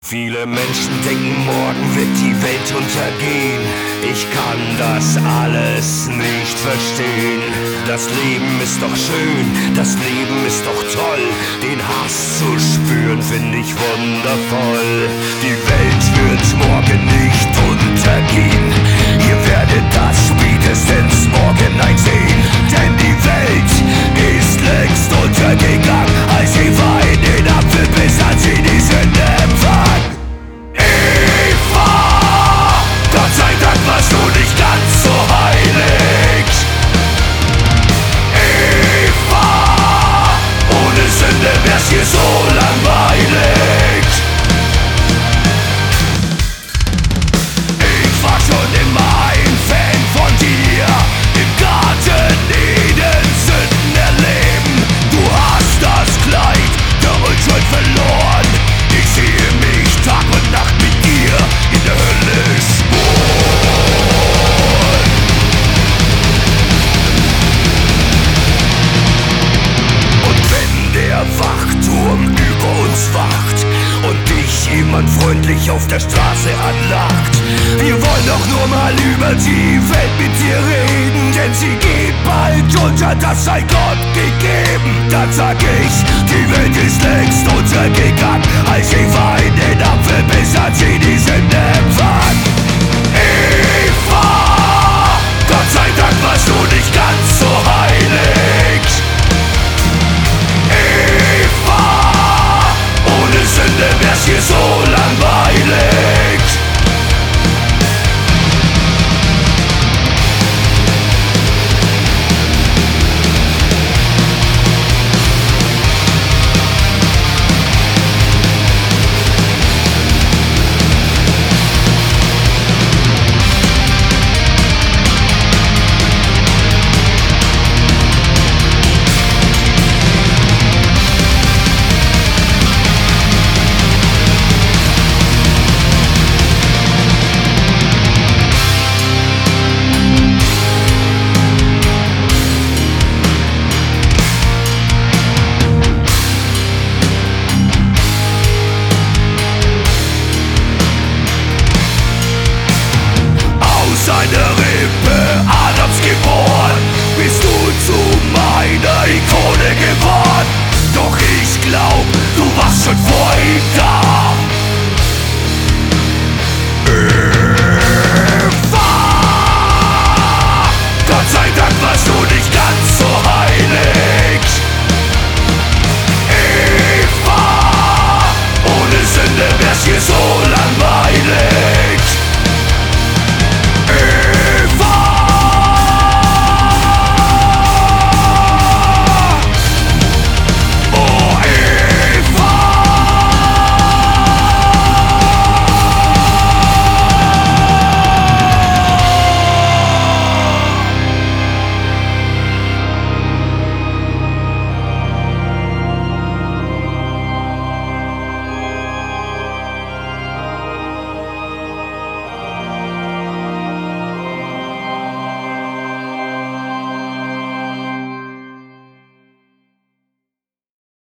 Viele Menschen denken, morgen wird die Welt untergehen. Ich kann das alles nicht verstehen. Das Leben ist doch schön, das Leben ist doch toll. Den Hass zu spüren, finde ich wundervoll. Die Welt wird morgen nicht untergehen. Ihr werdet das spätestens morgen einsehen. Denn die Welt ist längst untergegangen, als Eva in den Apfel biss, hat sie die Sünde empfangen. Gott sei Dank warst du nicht ganz so heilig. Eva, ohne Sünde wär's hier so langweilig. Ich war schon immer ein Fan von dir. Im Garten Eden Sünden erleben. Du hast das Kleid der Unschuld verloren. Ich sehe mich Tag und Nacht mit dir in der Hölle schmoren. Und wenn der Wachturm über uns wacht und dich jemand freundlich auf der Straße anlacht, wir wollen doch nur mal über die Welt mit dir reden, denn sie geht bald unter, das sei Gott gegeben. Dann sag ich, die Welt ist längst untergegangen, als Eva in den Apfel biss, hat sie die Sünde empfangen. Eva, Gott sei Dank warst du nicht ganz so heilig. Eva, ohne Sünde wär's hier so langweilig. Deine Rippe Adams geboren, bist du zu meiner Ikone geworden. Doch ich glaub, du warst schon vor ihm da.